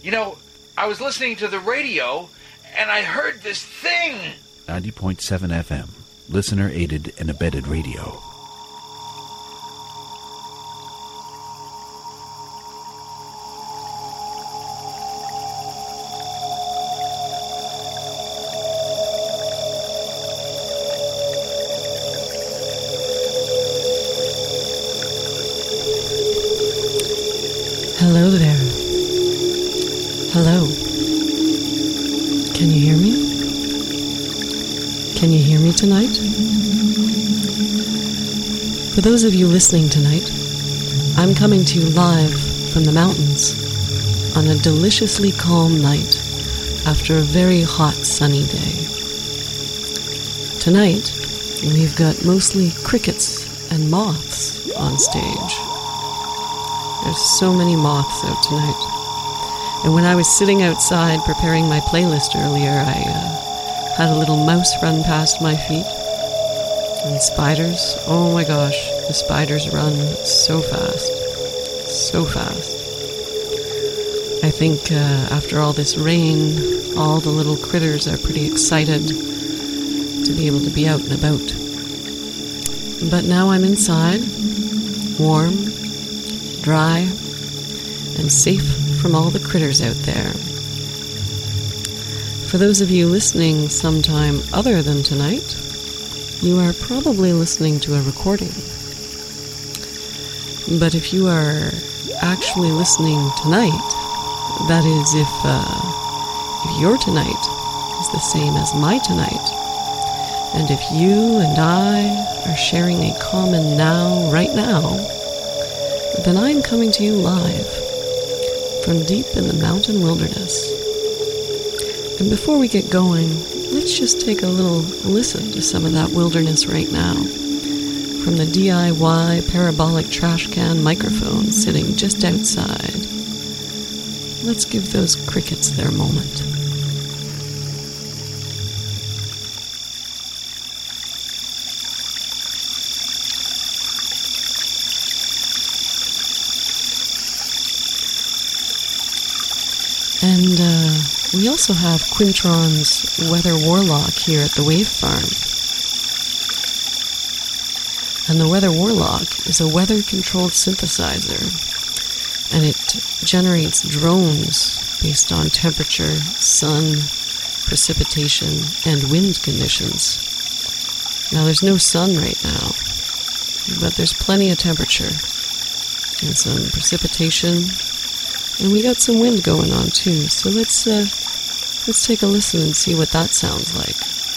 I was listening to the radio, and I heard this thing. 90.7 FM, listener-aided and abetted radio. Hello there. Hello. Can you hear me? Can you hear me tonight? For those of you listening tonight, I'm coming to you live from the mountains on a deliciously calm night after a very hot sunny day. Tonight, we've got mostly crickets and moths on stage. There's so many moths out tonight. And when I was sitting outside preparing my playlist earlier, I had a little mouse run past my feet. And spiders, oh my gosh, the spiders run so fast. So fast. I think after all this rain, all the little critters are pretty excited to be able to be out and about. But now I'm inside, warm, dry, and safe from all the critters out there. For those of you listening sometime other than tonight, you are probably listening to a recording. But if you are actually listening tonight, that is if your tonight is the same as my tonight, and if you and I are sharing a common now, right now, then I'm coming to you live from deep in the mountain wilderness. And before we get going, let's just take a little listen to some of that wilderness right now from the DIY parabolic trash can microphone sitting just outside. Let's give those crickets their moment. And we also have Quintron's Weather Warlock here at the Wave Farm. And the Weather Warlock is a weather-controlled synthesizer, and it generates drones based on temperature, sun, precipitation, and wind conditions. Now, there's no sun right now, but there's plenty of temperature and some precipitation. And we got some wind going on too, so let's take a listen and see what that sounds like.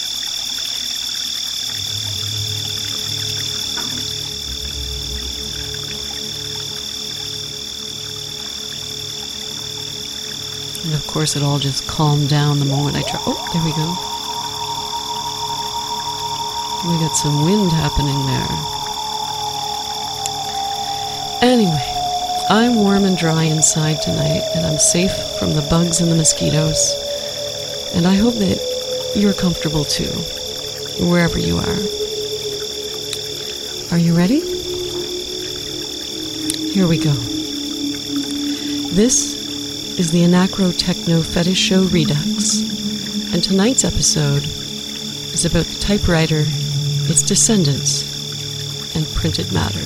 And of course it all just calmed down the moment I try. Oh, there we go. We got some wind happening there. Anyway. I'm warm and dry inside tonight, and I'm safe from the bugs and the mosquitoes. And I hope that you're comfortable too, wherever you are. Are you ready? Here we go. This is the Anacro Techno Fetish Show Redux, and tonight's episode is about the typewriter, its descendants, and printed matter.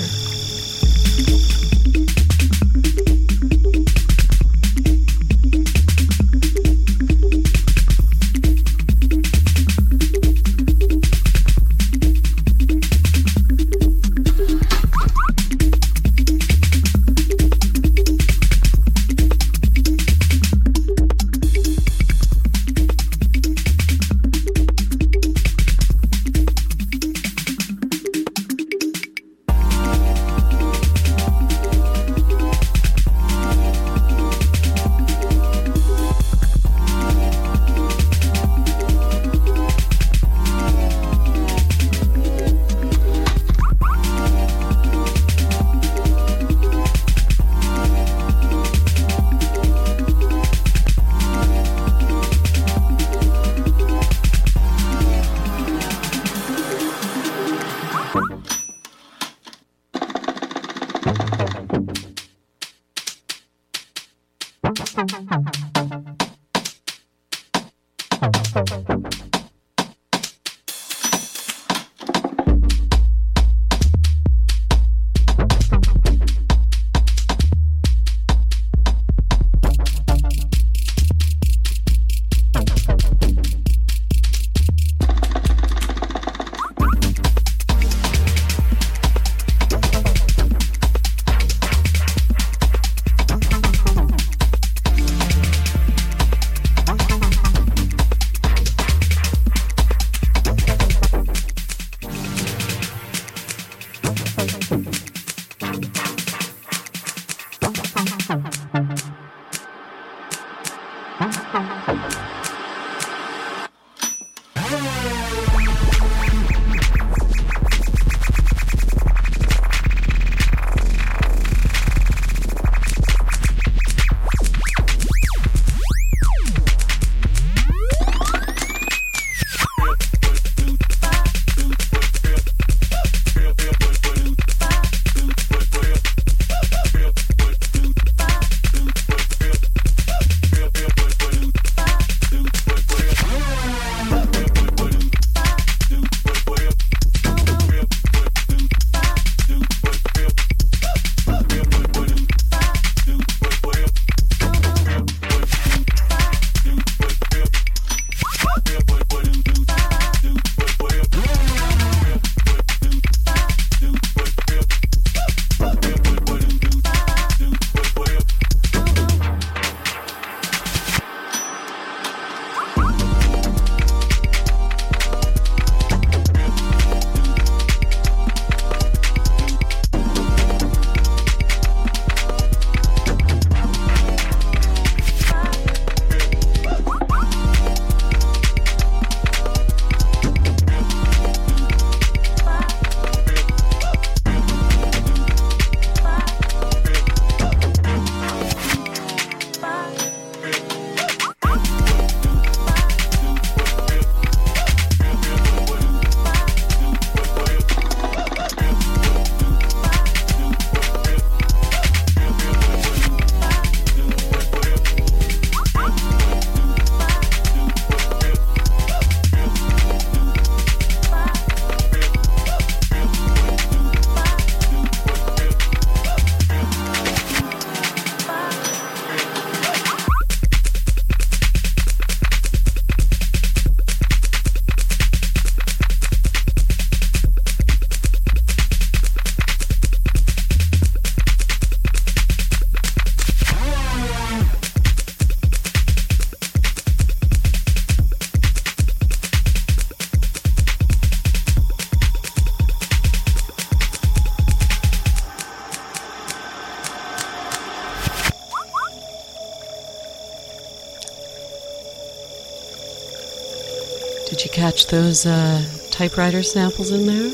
Did you catch those typewriter samples in there?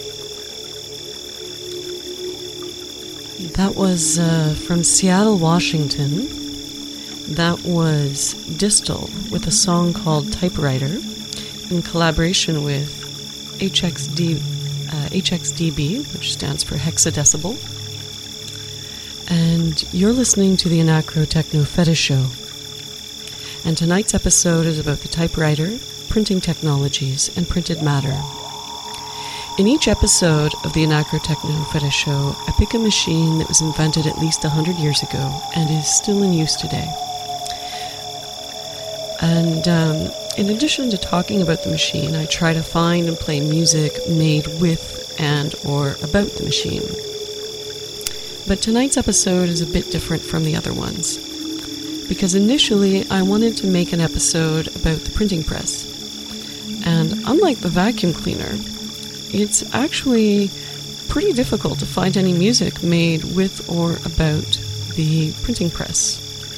That was from Seattle, Washington. That was Distal with a song called Typewriter in collaboration with HXDB, which stands for Hexadecibel. And you're listening to the Anacro Techno Fetish Show. And tonight's episode is about the typewriter, printing technologies, and printed matter. In each episode of the Anacro Techno Fetish Show, I pick a machine that was invented at least 100 years ago and is still in use today. And in addition to talking about the machine, I try to find and play music made with and or about the machine. But tonight's episode is a bit different from the other ones, because initially I wanted to make an episode about the printing press. And unlike the vacuum cleaner, it's actually pretty difficult to find any music made with or about the printing press.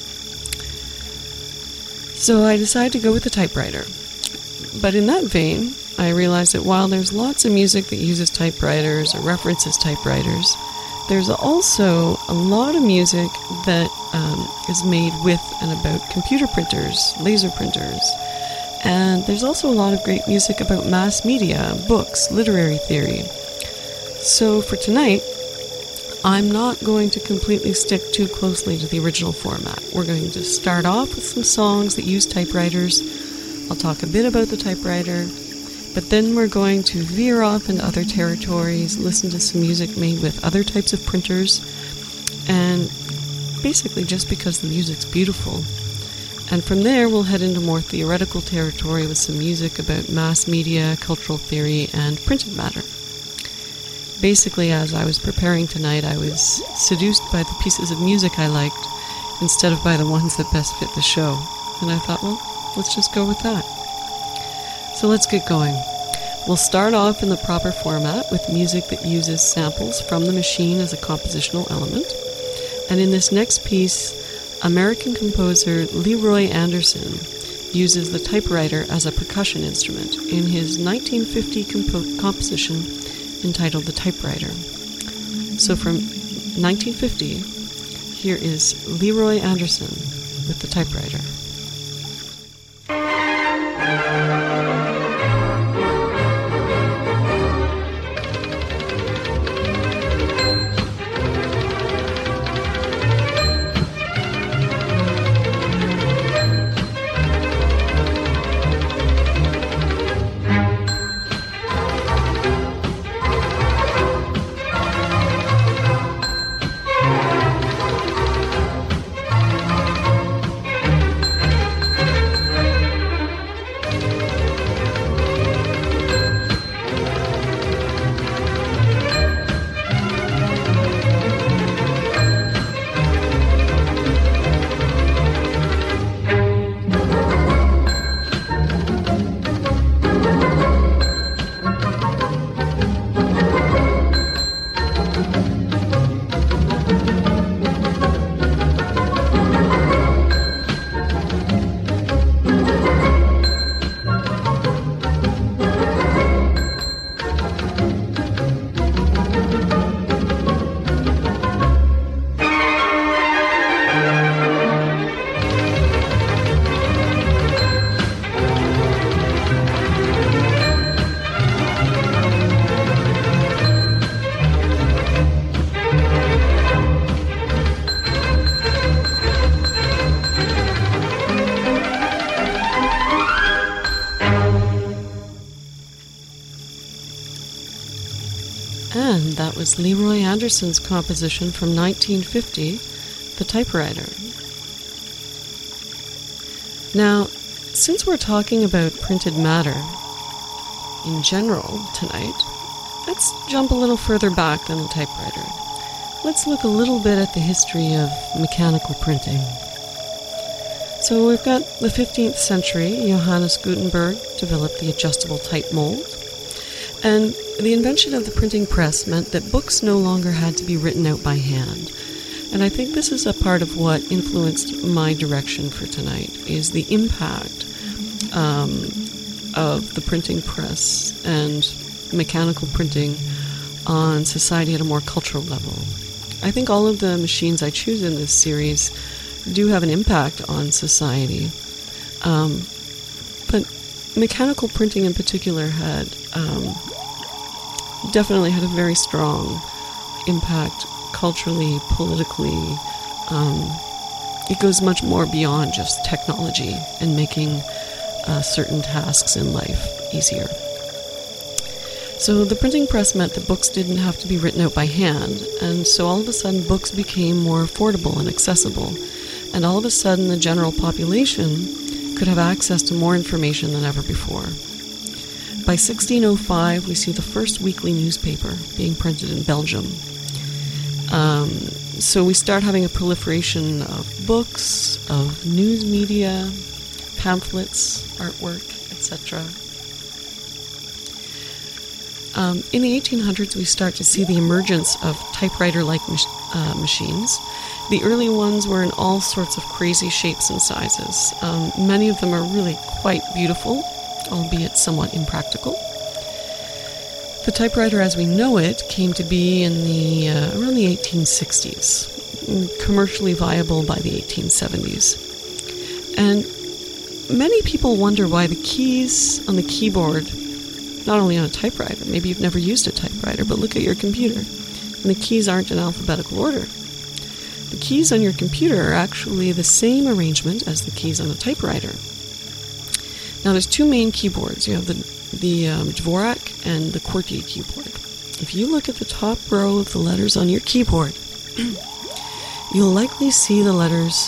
So I decided to go with the typewriter. But in that vein, I realized that while there's lots of music that uses typewriters or references typewriters, there's also a lot of music that is made with and about computer printers, laser printers. And there's also a lot of great music about mass media, books, literary theory. So for tonight, I'm not going to completely stick too closely to the original format. We're going to start off with some songs that use typewriters, I'll talk a bit about the typewriter, but then we're going to veer off into other territories, listen to some music made with other types of printers, and basically just because the music's beautiful. And from there, we'll head into more theoretical territory with some music about mass media, cultural theory, and printed matter. Basically, as I was preparing tonight, I was seduced by the pieces of music I liked instead of by the ones that best fit the show. And I thought, well, let's just go with that. So let's get going. We'll start off in the proper format with music that uses samples from the machine as a compositional element. And in this next piece, American composer Leroy Anderson uses the typewriter as a percussion instrument in his 1950 composition entitled The Typewriter. So from 1950, here is Leroy Anderson with The Typewriter. And that was Leroy Anderson's composition from 1950, The Typewriter. Now, since we're talking about printed matter in general tonight, let's jump a little further back than the typewriter. Let's look a little bit at the history of mechanical printing. So we've got the 15th century. Johannes Gutenberg developed the adjustable type mold. And the invention of the printing press meant that books no longer had to be written out by hand. And I think this is a part of what influenced my direction for tonight, is the impact of the printing press and mechanical printing on society at a more cultural level. I think all of the machines I choose in this series do have an impact on society. But mechanical printing in particular had definitely had a very strong impact culturally, politically. It goes much more beyond just technology and making certain tasks in life easier. So the printing press meant that books didn't have to be written out by hand, and so all of a sudden books became more affordable and accessible, and all of a sudden the general population could have access to more information than ever before. By 1605, we see the first weekly newspaper being printed in Belgium. So we start having a proliferation of books, of news media, pamphlets, artwork, etc. In the 1800s, we start to see the emergence of typewriter-like machines. The early ones were in all sorts of crazy shapes and sizes. Many of them are really quite beautiful, albeit somewhat impractical. The typewriter as we know it came to be in the around the 1860s, commercially viable by the 1870s. And many people wonder why the keys on the keyboard, not only on a typewriter, maybe you've never used a typewriter, but look at your computer, and the keys aren't in alphabetical order. The keys on your computer are actually the same arrangement as the keys on a typewriter. Now, there's two main keyboards. You have the Dvorak and the QWERTY keyboard. If you look at the top row of the letters on your keyboard, you'll likely see the letters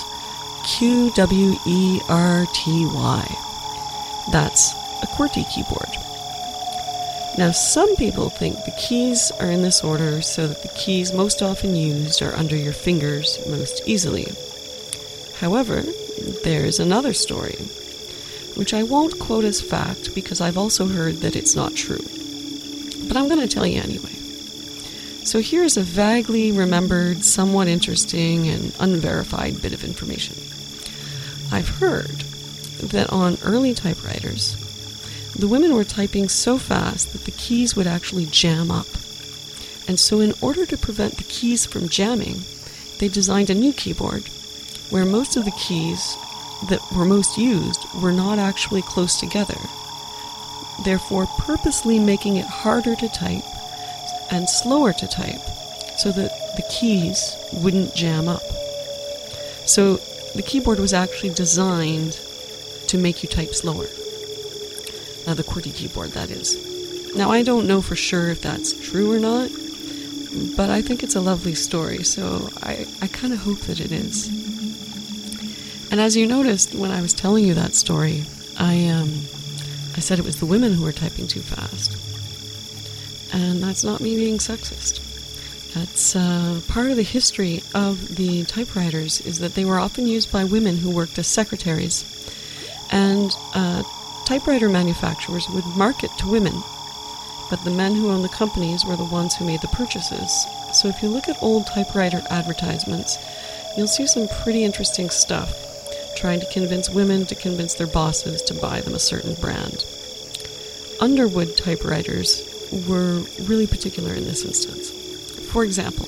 QWERTY. That's a QWERTY keyboard. Now, some people think the keys are in this order so that the keys most often used are under your fingers most easily. However, there's another story, which I won't quote as fact because I've also heard that it's not true. But I'm going to tell you anyway. So here's a vaguely remembered, somewhat interesting, and unverified bit of information. I've heard that on early typewriters, the women were typing so fast that the keys would actually jam up. And so in order to prevent the keys from jamming, they designed a new keyboard where most of the keys that were most used were not actually close together, therefore purposely making it harder to type and slower to type so that the keys wouldn't jam up. So the keyboard was actually designed to make you type slower. The QWERTY keyboard, that is. Now, I don't know for sure if that's true or not, but I think it's a lovely story, so I kind of hope that it is. And as you noticed when I was telling you that story, I said it was the women who were typing too fast. And that's not me being sexist. That's part of the history of the typewriters is that they were often used by women who worked as secretaries. And typewriter manufacturers would market to women, but the men who owned the companies were the ones who made the purchases. So if you look at old typewriter advertisements, you'll see some pretty interesting stuff, trying to convince women to convince their bosses to buy them a certain brand. Underwood typewriters were really particular in this instance. For example,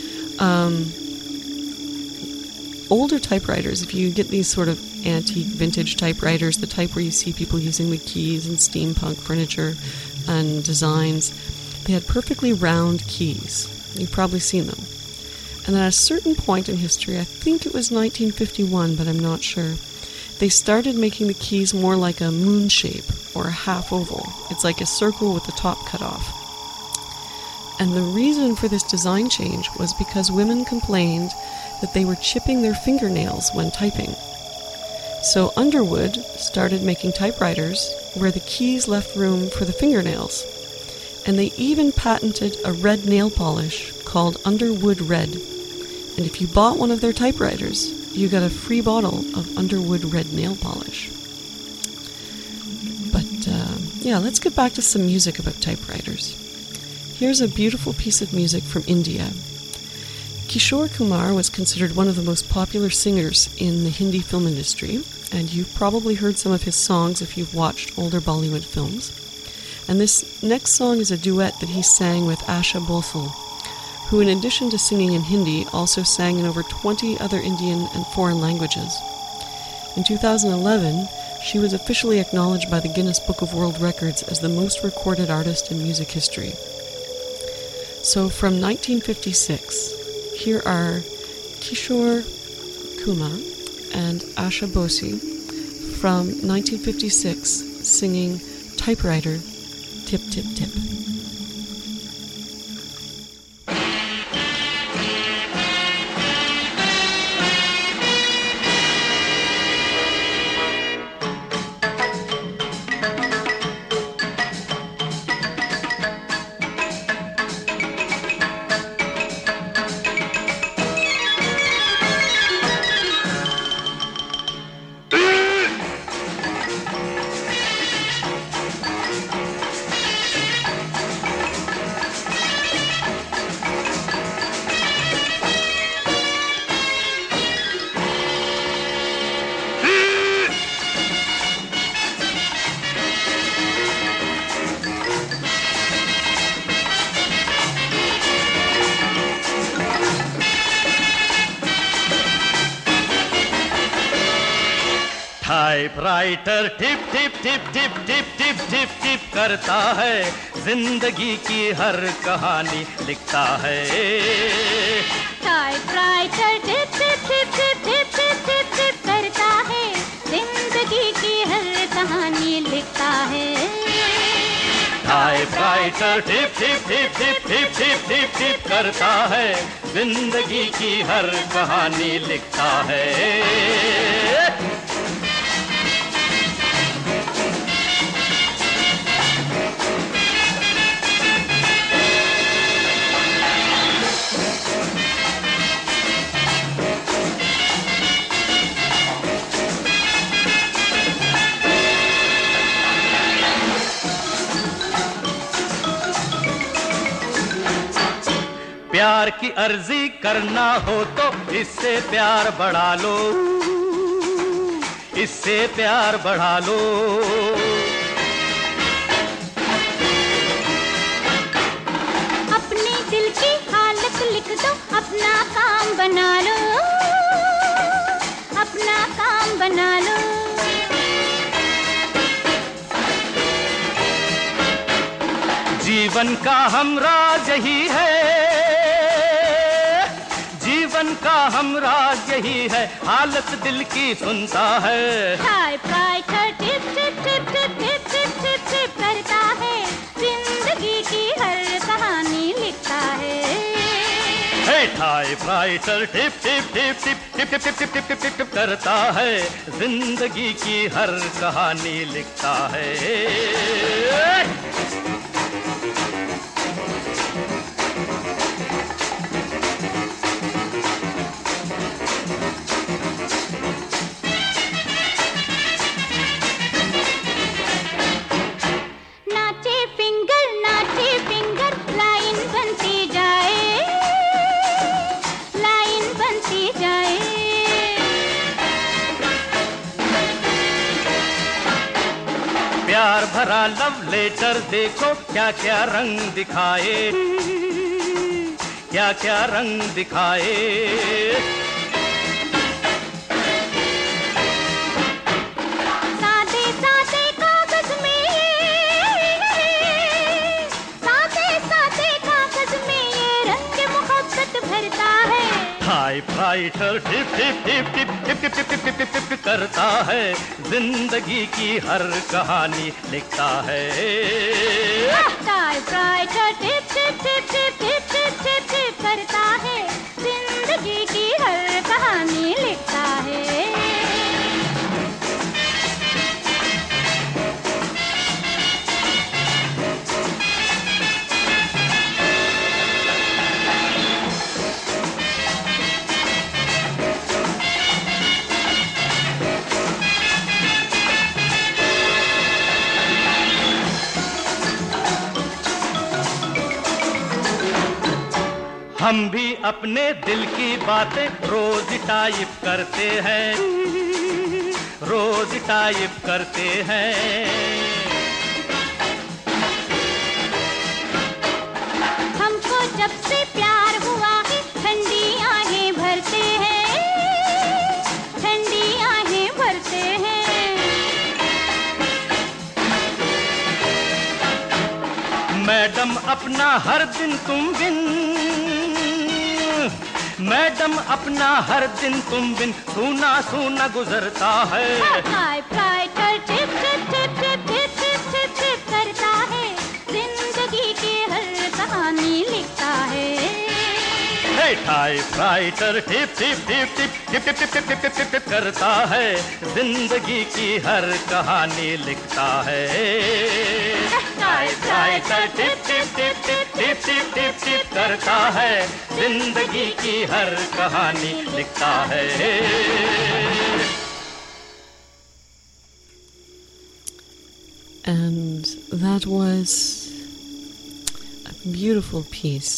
older typewriters, if you get these sort of antique vintage typewriters, the type where you see people using the keys in steampunk furniture and designs, they had perfectly round keys. You've probably seen them. And then at a certain point in history, I think it was 1951, but I'm not sure, they started making the keys more like a moon shape or a half oval. It's like a circle with the top cut off. And the reason for this design change was because women complained that they were chipping their fingernails when typing. So Underwood started making typewriters where the keys left room for the fingernails. And they even patented a red nail polish called Underwood Red. And if you bought one of their typewriters, you got a free bottle of Underwood Red nail polish. But let's get back to some music about typewriters. Here's a beautiful piece of music from India. Kishore Kumar was considered one of the most popular singers in the Hindi film industry, and you've probably heard some of his songs if you've watched older Bollywood films. And this next song is a duet that he sang with Asha Bhosle, who in addition to singing in Hindi, also sang in over 20 other Indian and foreign languages. In 2011, she was officially acknowledged by the Guinness Book of World Records as the most recorded artist in music history. So from 1956, here are Kishore Kumar and Asha Bhosle from 1956 singing Typewriter, Tip, Tip, Tip. Typewriter tip tip tip tip tip tip tip tip करता है जिंदगी की हर कहानी लिखता है typewriter tip tip tip tip tip tip tip tip करता है जिंदगी की हर कहानी typewriter tip tip tip tip tip tip tip tip करता है, जिंदगी की हर कहानी लिखता है। प्यार की अर्जी करना हो तो इससे प्यार बढ़ा लो, इससे प्यार बढ़ा लो। अपने दिल की हालत लिख दो, अपना काम बना लो, अपना काम बना लो। जीवन का हमराज यही है, जीवन का हमराज यही है, हालत दिल की सुनता है। Typewriter tip tip tip tip tip tip tip tip करता है, जिंदगी की हर कहानी लिखता है। Typewriter tip tip tip tip tip tip tip tip tip tip tip करता है, जिंदगी की हर कहानी लिखता है। प्यार भरा लव लेटर देखो क्या क्या रंग दिखाए, क्या क्या रंग दिखाए। सादे सादे कागज में, सादे सादे कागज में ये रंग मोहब्बत भरता है। Typewriter tip tip tip tip tip tip tip tip tip tip करता है, जिंदगी की हर कहानी लिखता है। Typewriter tip tip tip tip tip tip tip tip करता है, जिंदगी की हर कहानी लिखता है। हम भी अपने दिल की बातें रोज टाइप करते हैं, रोज टाइप करते हैं। हमको जब से प्यार हुआ है, ठंडी आहें भरते हैं, ठंडी आहें भरते हैं। मैडम अपना हर दिन तुम बिन, मैडम अपना हर दिन तुम बिन सूना सूना गुजरता है। Typewriter tip tip tip tip tip tip tip tip करता है, जिंदगी की हर कहानी लिखता है। Typewriter tip tip tip tip tip tip tip tip tip tip करता है, जिंदगी की हर कहानी लिखता है। Typewriter tip tip tip tip tip tip tip tip करता है, जिंदगी की हर कहानी लिखता है। And that was a beautiful piece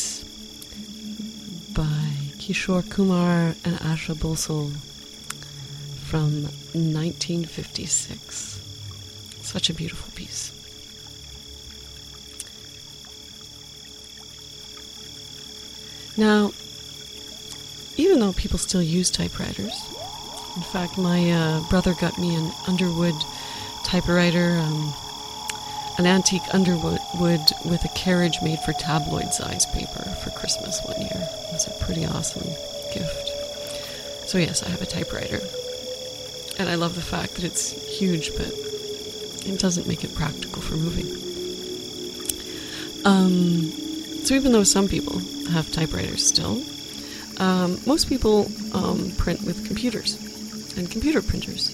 by Kishore Kumar and Asha Bhosle from 1956. Such a beautiful piece. Now, even though people still use typewriters, in fact, my brother got me an Underwood typewriter, an antique Underwood with a carriage made for tabloid-sized paper for Christmas one year. It was a pretty awesome gift. So yes, I have a typewriter. And I love the fact that it's huge, but it doesn't make it practical for moving. So even though some people have typewriters still, most people print with computers and computer printers.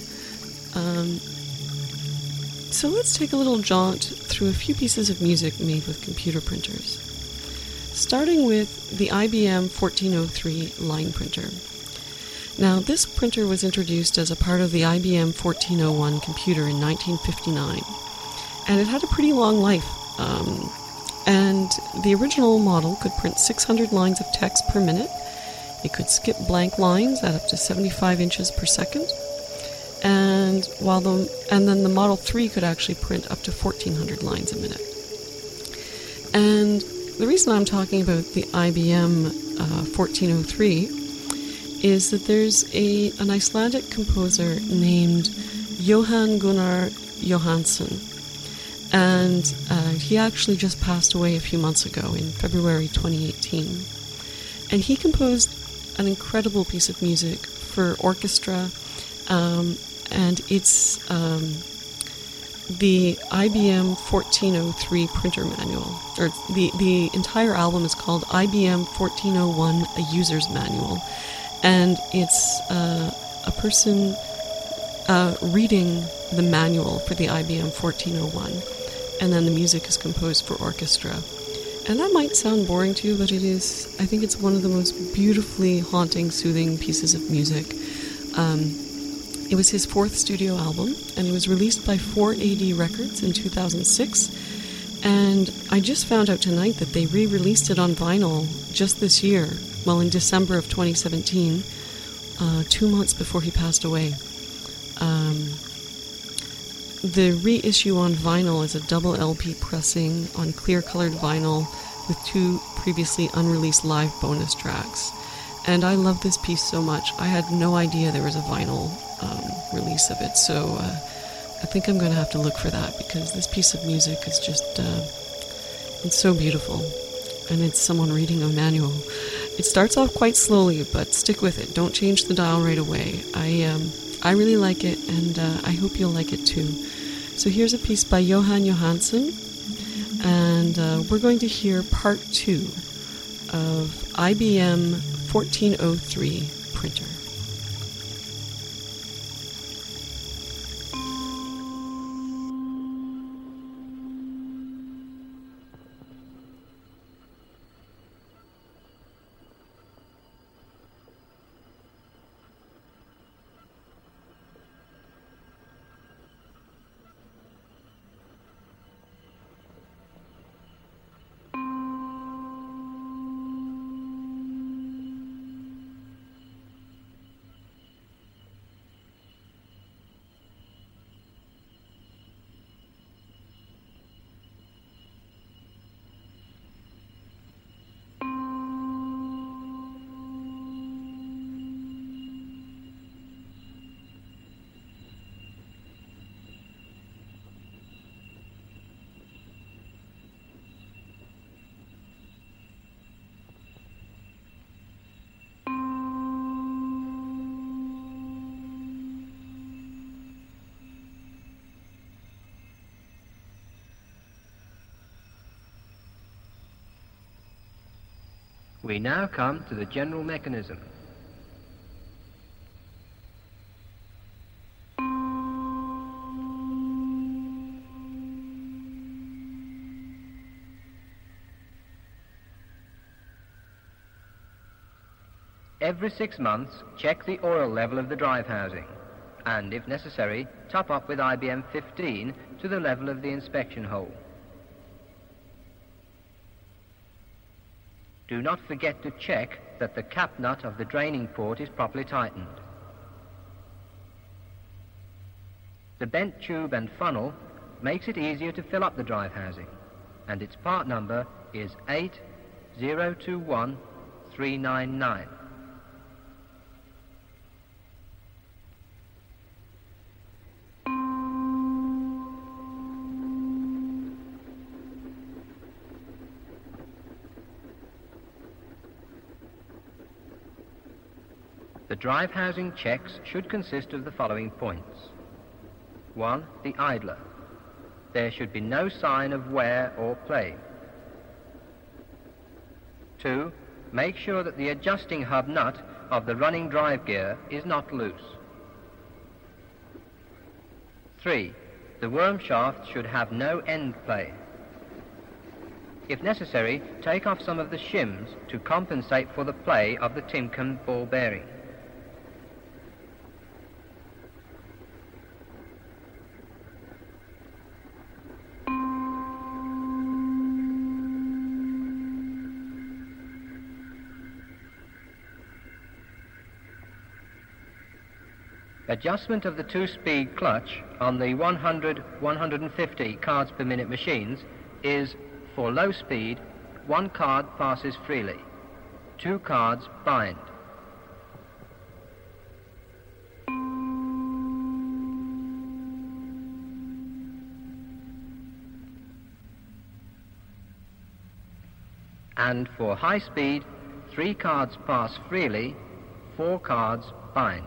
So let's take a little jaunt through a few pieces of music made with computer printers, starting with the IBM 1403 line printer. Now, this printer was introduced as a part of the IBM 1401 computer in 1959, and it had a pretty long life. And the original model could print 600 lines of text per minute. It could skip blank lines at up to 75 inches per second. And then the Model 3 could actually print up to 1,400 lines a minute. And the reason I'm talking about the IBM 1403 is that there's an Icelandic composer named Johan Gunnar Johansson. And he actually just passed away a few months ago in February 2018. And he composed an incredible piece of music for orchestra, and it's the IBM 1403 printer manual. Or the entire album is called IBM 1401, A User's Manual. And it's a person reading the manual for the IBM 1401. And then the music is composed for orchestra. And that might sound boring to you, but it is. I think it's one of the most beautifully haunting, soothing pieces of music. It was his fourth studio album, and it was released by 4AD Records in 2006. And I just found out tonight that they re-released it on vinyl just this year, well, in December of 2017, 2 months before he passed away. The reissue on vinyl is a double LP pressing on clear-colored vinyl with 2 previously unreleased live bonus tracks. And I love this piece so much. I had no idea there was a vinyl release of it, so I think I'm going to have to look for that, because this piece of music is just, it's so beautiful. And it's someone reading a manual. It starts off quite slowly, but stick with it. Don't change the dial right away. I really like it, and I hope you'll like it too. So here's a piece by Johan Johansson, and we're going to hear part 2 of IBM 1403 printer. We now come to the general mechanism. Every 6 months, check the oil level of the drive housing, and if necessary, top up with IBM 15 to the level of the inspection hole. Do not forget to check that the cap nut of the draining port is properly tightened. The bent tube and funnel makes it easier to fill up the drive housing, and its part number is 8021399. The drive housing checks should consist of the following points. 1. The idler. There should be no sign of wear or play. 2. Make sure that the adjusting hub nut of the running drive gear is not loose. 3. The worm shaft should have no end play. If necessary, take off some of the shims to compensate for the play of the Timken ball bearing. Adjustment of the 2-speed clutch on the 100-150 cards per minute machines is, for low speed, 1 card passes freely, 2 cards bind. And for high speed, 3 cards pass freely, 4 cards bind.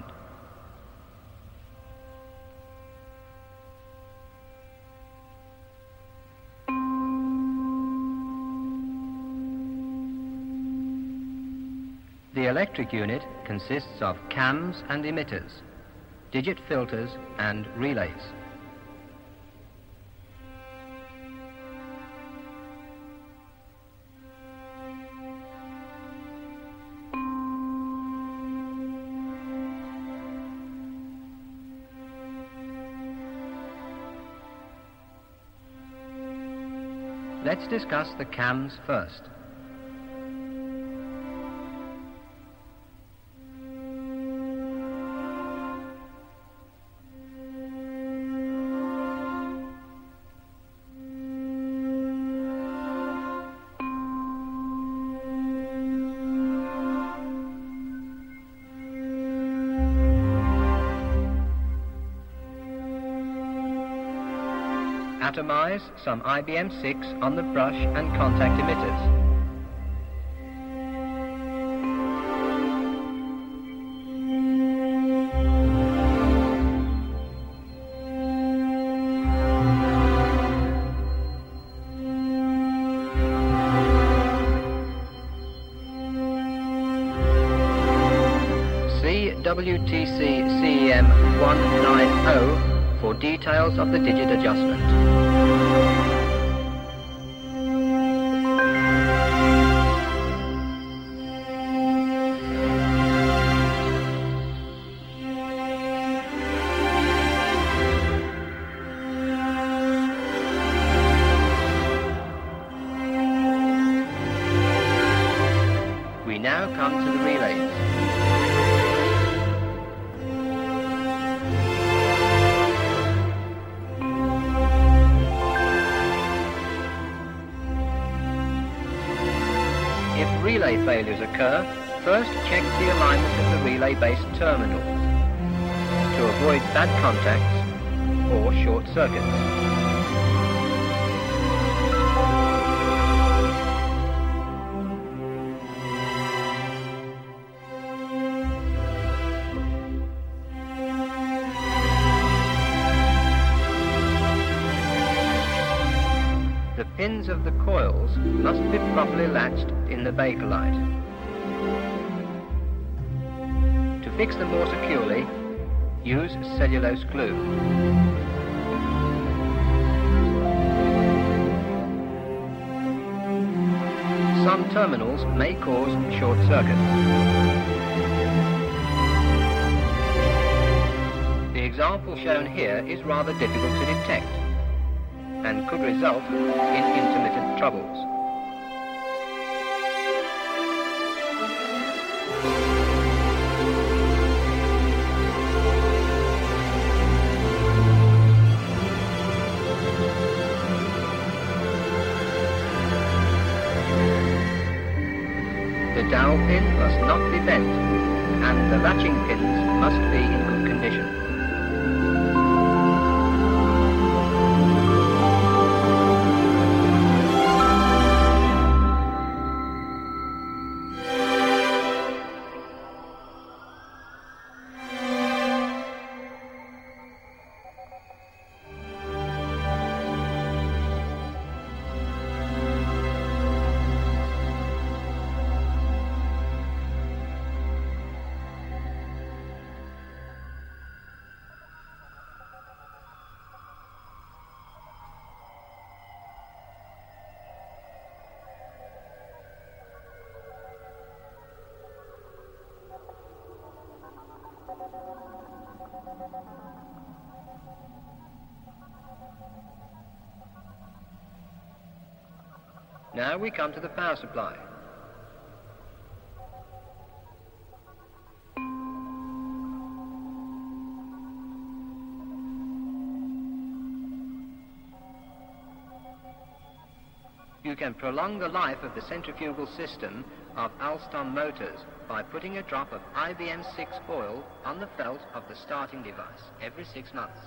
The electric unit consists of cams and emitters, digit filters and relays. Let's discuss the cams first. Atomize some IBM 6 on the brush and contact emitters. See WTC CEM 190 for details of the digit adjustment. We now come to the relays. If relay failures occur, first check the alignment of the relay-based terminals to avoid bad contacts or short circuits. The pins of the coils must be properly latched in the Bakelite. To fix them more securely, use cellulose glue. Some terminals may cause short circuits. The example shown here is rather difficult to detect and could result in intermittent troubles. The dowel pin must not be bent, and the latching pins must be in good condition. Now we come to the power supply. You can prolong the life of the centrifugal system of Alstom motors by putting a drop of IBM 6 oil on the felt of the starting device every 6 months.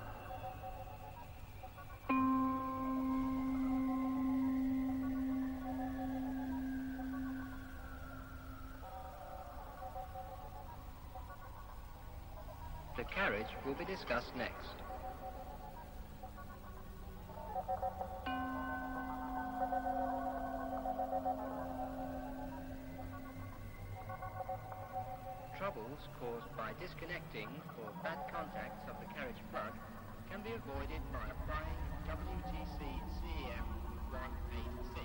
The carriage will be discussed next. Troubles caused by disconnecting or bad contacts of the carriage plug can be avoided by applying WTC CEM 186.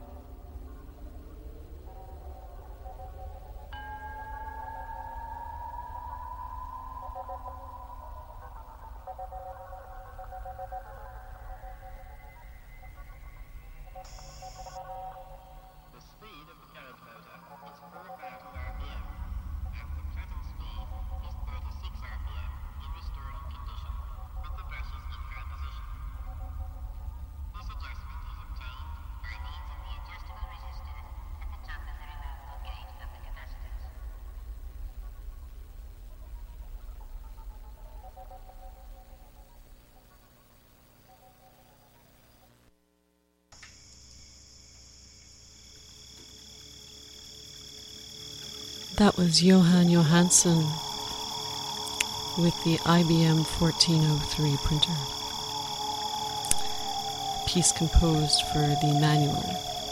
The speed of the carriage motor is 4,000 RPM, and the present speed is 36 RPM in restoring condition, with the brushes in high position. This adjustment is obtained by means of the adjustable resistors at the top of the removable gate of the capacitors. That was Johan Johansson with the IBM 1403 printer. A piece composed for the manual.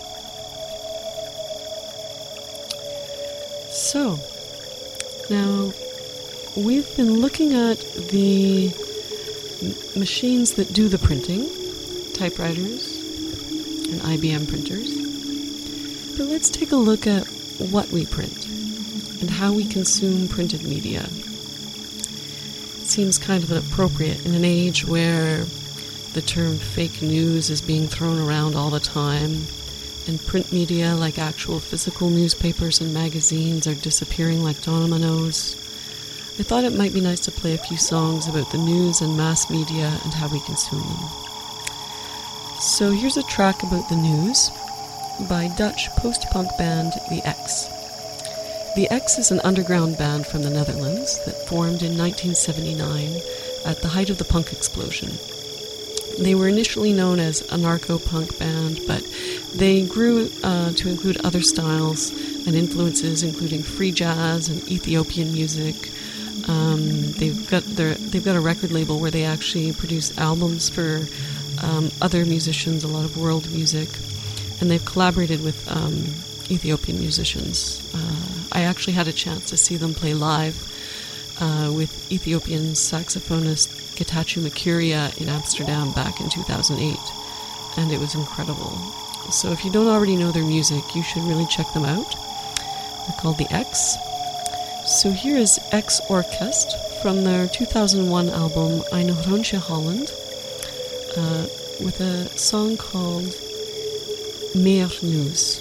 So, now we've been looking at the machines that do the printing, typewriters and IBM printers. But let's take a look at what we print and how we consume printed media. It seems kind of inappropriate in an age where the term fake news is being thrown around all the time, and print media like actual physical newspapers and magazines are disappearing like dominoes. I thought it might be nice to play a few songs about the news and mass media and how we consume them. So here's a track about the news by Dutch post-punk band The X. The X is an underground band from the Netherlands that formed in 1979 at the height of the punk explosion. They were initially known as a narco-punk band, but they grew to include other styles and influences, including free jazz and Ethiopian music. They've got a record label where they actually produce albums for other musicians, a lot of world music, and they've collaborated with Ethiopian musicians. I actually had a chance to see them play live with Ethiopian saxophonist Getachew Makuria in Amsterdam back in 2008, and it was incredible. So if you don't already know their music, you should really check them out. They're called The X. So here is X Orkest from their 2001 album Eine Rondje Holland with a song called Meer Nieuws.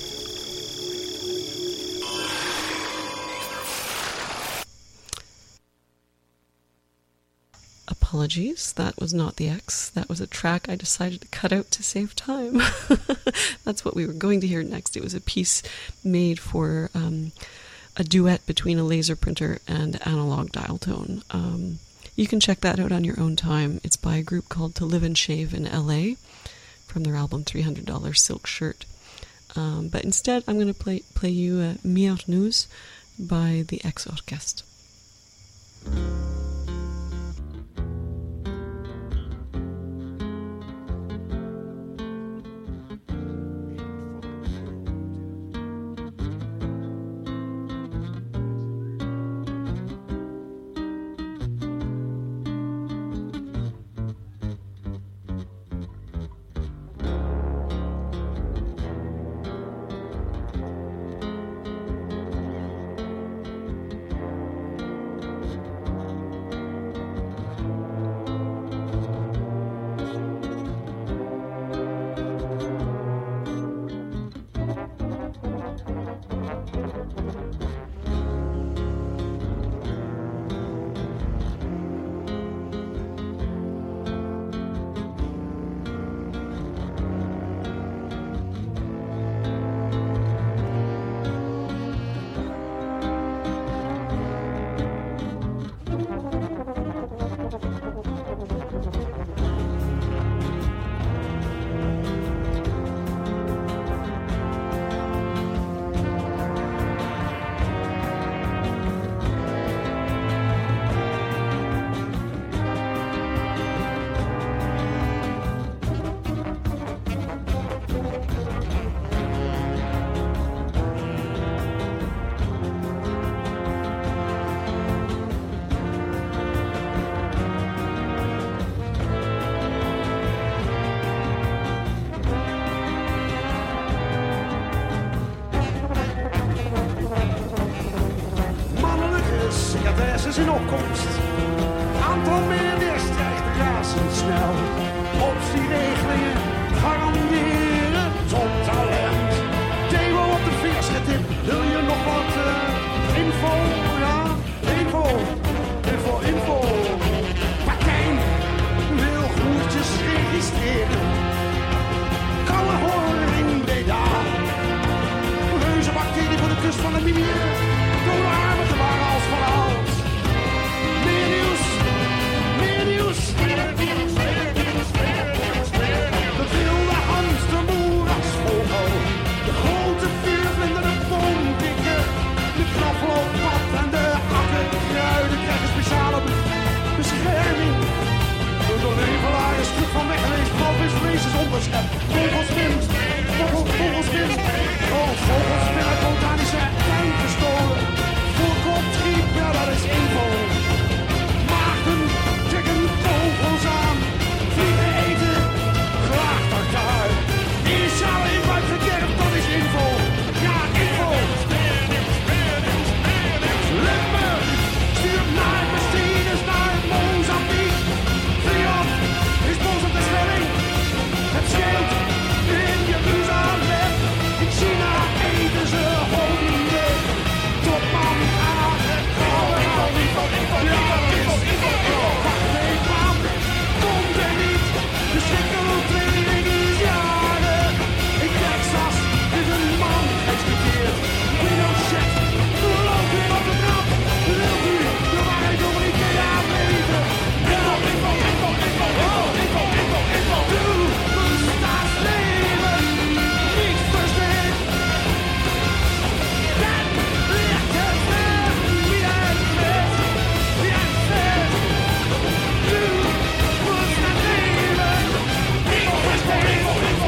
Apologies, that was not The X. That was a track I decided to cut out to save time. That's what we were going to hear next. It was a piece made for a duet between a laser printer and analog dial tone. You can check that out on your own time. It's by a group called To Live and Shave in LA from their album $300 Silk Shirt. But instead, I'm going to play you Meer Nieuws by the X Orkest. is in opkomst. Aantal miljonairs stijgt razendsnel. Optieregelingen garanderen toptalent. Demo op de veerste tip. Wil je nog wat info? Ja, info. Partij wil groentjes registreren. Koude horing Breda. Reuze bacterie voor de kust van de Mimier. Dode armen te waren als verhaald. Meer nieuws. De wilde hamstermoerasvogel. De grote vuurvlinder, de boomdikke. De knaflooppad en de akkerkruiden krijgen speciale bescherming. De nevelaar is terug van weg geweest. Walvisvlees is onderschept. Vogelspin. Oh, vogelspin uit botanische tuin gestolen. Voorkoptriep, ja dat is info. Maagden trekken vogels aan. Vliegen eten, graag tartaar. Initiale inbuik verderf, dat is info. Ja, info. Limburg stuurt naar Mercedes, naar Mozambique. Vliegaf is boos op de stelling. Het scheelt in Jeruzalem. In China eten ze honden. Topman aangekomen. Komt er niet. De schrikkeltraining is jaren. In Texas is een man geëxecuteerd. Pinochet loopt weer op de trap. Wilt u de waarheid over Ikea weten? Doe staatsleven niet versteed. Dan ligt het weg. Wie het vet. Doe staatsleven niet versteed.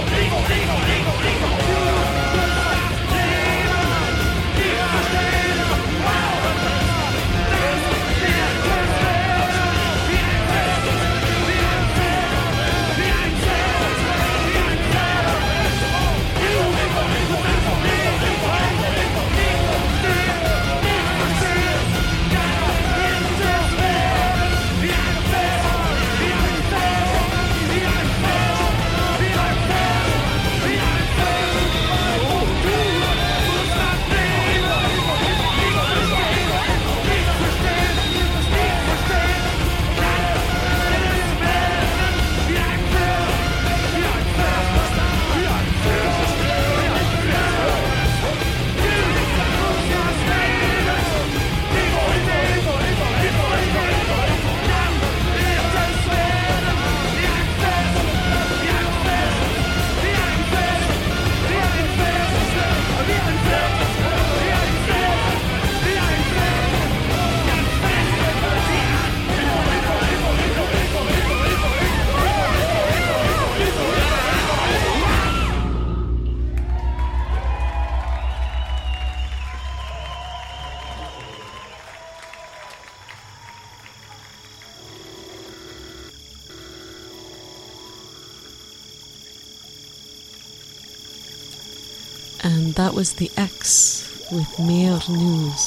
And that was the X with Meer News.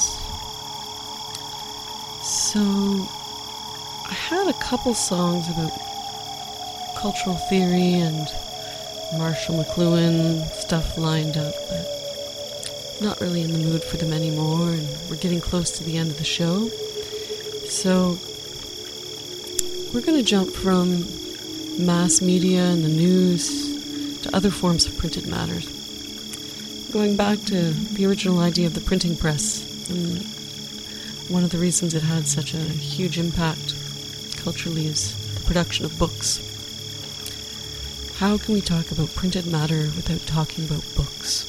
So I had a couple songs about cultural theory and Marshall McLuhan stuff lined up, but not really in the mood for them anymore, and we're getting close to the end of the show. So we're going to jump from mass media and the news to other forms of printed matter. Going back to the original idea of the printing press, and one of the reasons it had such a huge impact culturally is the production of books. How can we talk about printed matter without talking about books?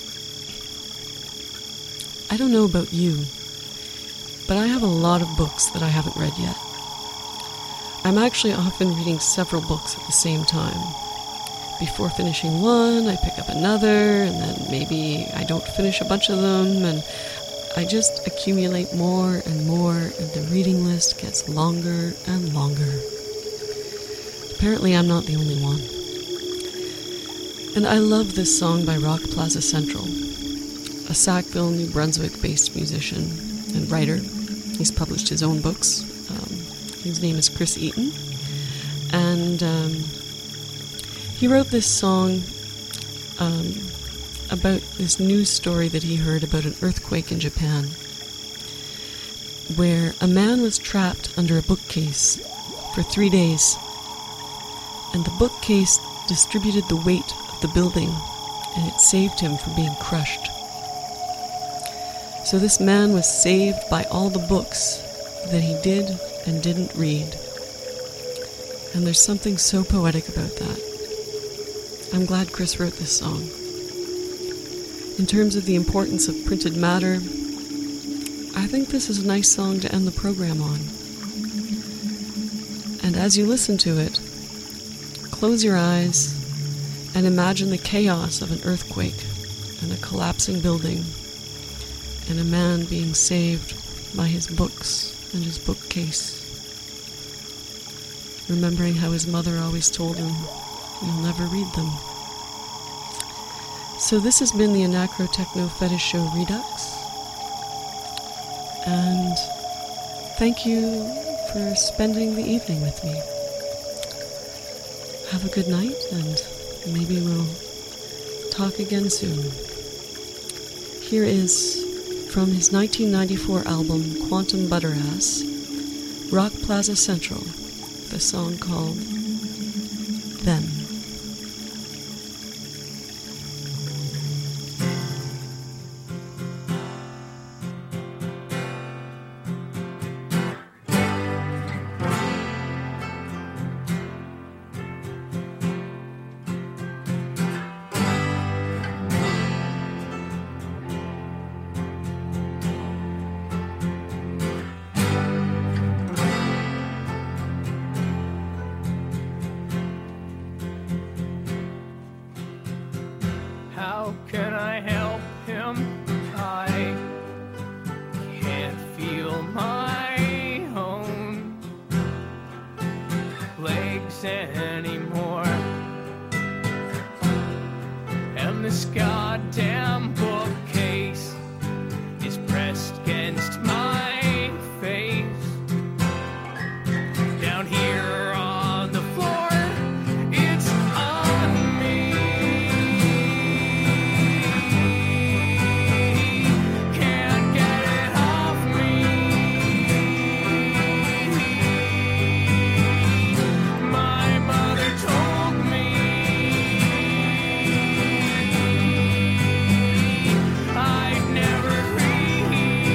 I don't know about you, but I have a lot of books that I haven't read yet. I'm actually often reading several books at the same time. Before finishing one, I pick up another, and then maybe I don't finish a bunch of them, and I just accumulate more and more, and the reading list gets longer and longer. Apparently I'm not the only one. And I love this song by Rock Plaza Central, a Sackville, New Brunswick-based musician and writer He's published his own books. His name is Chris Eaton. And he wrote this song about this news story that he heard about an earthquake in Japan, where a man was trapped under a bookcase for 3 days, and the bookcase distributed the weight of the building, and it saved him from being crushed. So this man was saved by all the books that he did and didn't read. And there's something so poetic about that. I'm glad Chris wrote this song. In terms of the importance of printed matter, I think this is a nice song to end the program on. And as you listen to it, close your eyes and imagine the chaos of an earthquake and a collapsing building and a man being saved by his books and his bookcase, remembering how his mother always told him, "You'll never read them." So this has been the Anacro Techno Fetish Show Redux, and thank you for spending the evening with me. Have a good night, and maybe we'll talk again soon. Here is, from his 1994 album Quantum Butterass, Rock Plaza Central, the song called Them. How can I help him? I can't feel my own legs anymore. And this goddamn bookcase is pressed against my face. Down here on the floor, it's on me. Can't get it off me. My mother told me I'd never read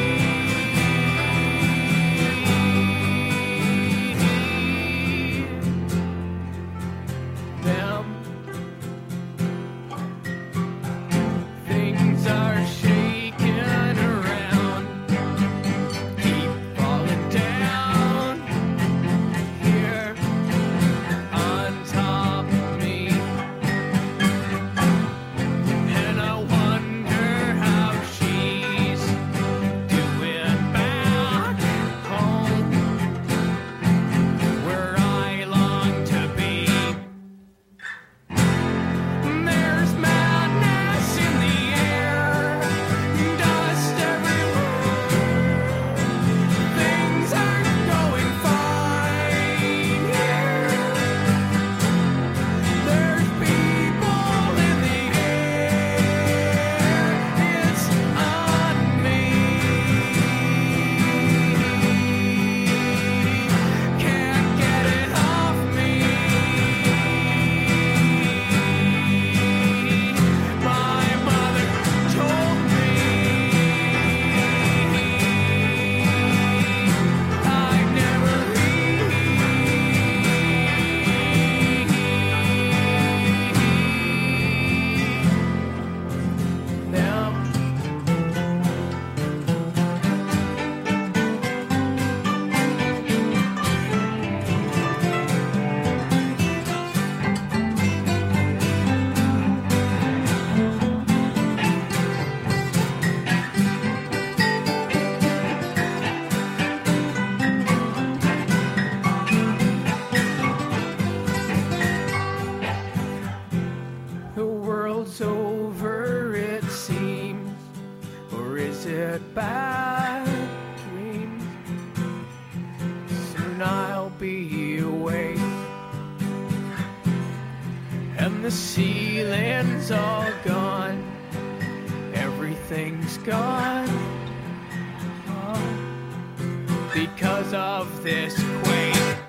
them. Things are shaking around, keep falling down here on top of me. And I wonder how she's doing back home, where I long to be. There's madness in the air, dust everywhere. Things aren't going fine here. There's people in the air, it's on me. Can't get it off me. My mother told me I'd never read them. The world's over, it seems, or is it bad dreams? and the ceiling's all gone. Everything's gone because of this quake.